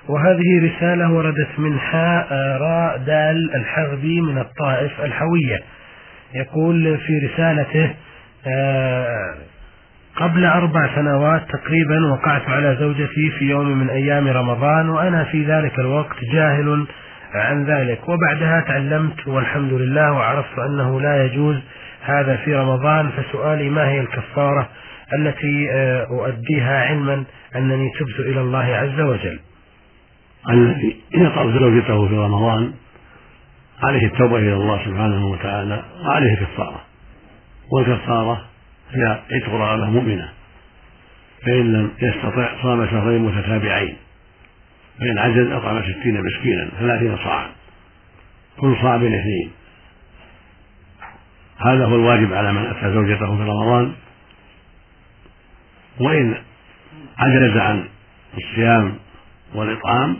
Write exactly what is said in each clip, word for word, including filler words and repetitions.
وهذه رسالة وردت من حاء راء دال الحغبي من الطائف الحوية. يقول في رسالته: قبل أربع سنوات تقريبا وقعت على زوجتي في يوم من أيام رمضان، وأنا في ذلك الوقت جاهل عن ذلك، وبعدها تعلمت والحمد لله وعرفت أنه لا يجوز هذا في رمضان. فسؤالي: ما هي الكفارة التي أؤديها علما أنني تبت إلى الله عز وجل؟ الذي يقع زوجته في رمضان عليه التوبة إلى الله سبحانه وتعالى وعليه كفارة، والكفارة هي عتق رقبة مؤمنة، فإن لم يستطع صام شهرين متتابعين، فإن عجز أطعم ستين مسكينا ثلاثين صاعا كل صاع بالاثنين. هذا هو الواجب على من أتى زوجته في رمضان، وإن عجز عن الصيام والإطعام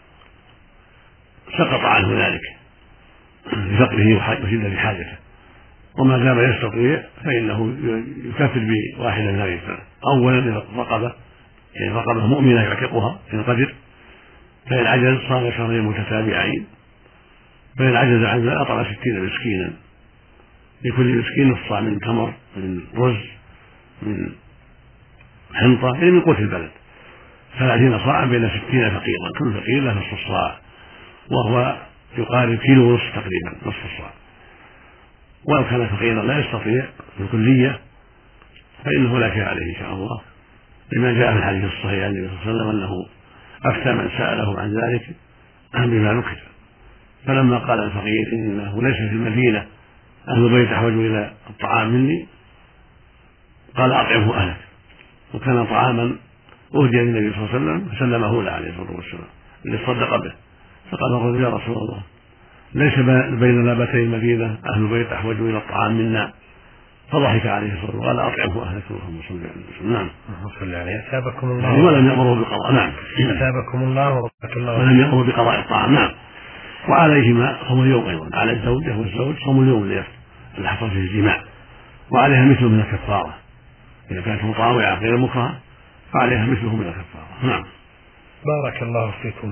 سقط عنه ذلك لفقره وشدة حاجته، وما دام يستطيع فإنه يكفر بواحدة من هذه الثلاث: أولا رقبة، يعني رقبة مؤمنة يعتقها إن قدر، فإن عجز صام شهرين متتابعين، فإن عجز عن ذلك أطعم ستين مسكينا، لكل مسكين نصف صاع من تمر، من رز، من حنطة، يعني من قوت البلد، ثلاثين صاعا بين ستين فقيرا، كل فقير له نصف الصاع، وهو يقارب كيلو ونصف تقريبا، نصف الصاع. ولو كان فقيرا لا يستطيع بالكلية فإنه لا شيء عليه إن شاء الله، لما جاء في الحديث الصحيح عن النبي صلى الله عليه وسلم أنه أفتى من سأله عن ذلك بما نكت، فلما قال الفقير إنه ليس في المدينة أهل بيت أحوج إلى الطعام مني، قال: أطعمه أهلك. وكان طعاما أهدي للنبي صلى الله عليه وسلم فسلمه له عليه الصلاة والسلام اللي صدق به، فقال الرجل: يا رسول الله، ليس بين لابتي المدينة أهل بيت أحوج إلى الطعام منا. فضحك عليه الصلاة والسلام وقال: أطعمه أهلك. اللهم صل على وسلم. نعم. صلى عليه. أثابكم الله. ولم يأمره بقضاء. نعم. أثابكم الله ورحمة الله. ولم يأمره بقضاء الطعام. نعم. وعليهما صوم اليوم أيضا، على الزوجة والزوج صوم اليوم اللي حصل فيه الجماع، وعليها مثله من الكفارة إذا كانت مطاوعة غير مكرهة، فعليها مثله من الكفارة. نعم. بارك الله فيكم.